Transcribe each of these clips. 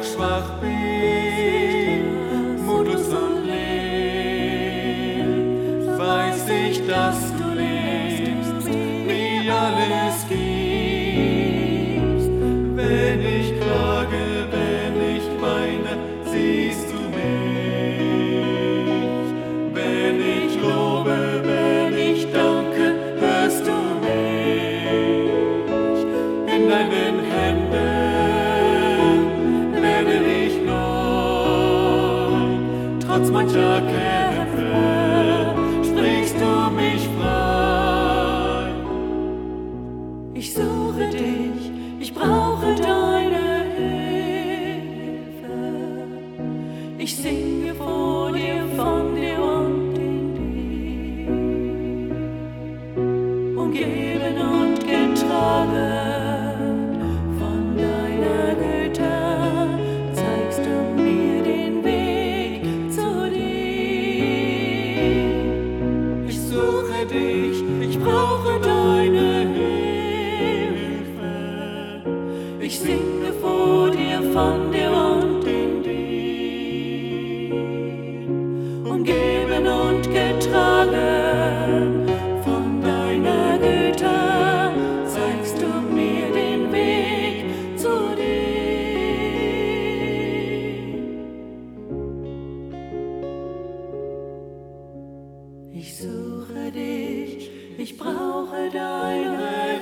schwach bin, mutlos und leer, weiß ich, dass du lebst, mir alles gibst. Wenn ich klage, wenn ich weine, siehst du mich. Wenn ich lobe, wenn ich danke, hörst du mich. In deinen Händen werde ich neu, trotz mancher Kämpfe sprichst du mich frei. Ich suche dich, ich brauche deine Hilfe. Ich singe vor dir, von dir und in dir. Umgeben und getragen von deiner Güte, zeigst du mir den Weg zu dir. Ich suche dich, ich brauche deine Hilfe. Ich singe vor dir, von dir und in dir. Umgeben und getragen von deiner Güte, zeigst du mir den Weg zu dir. Ich suche dich, ich brauche deine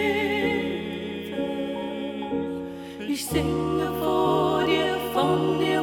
Hilfe. Ich singe vor dir, von dir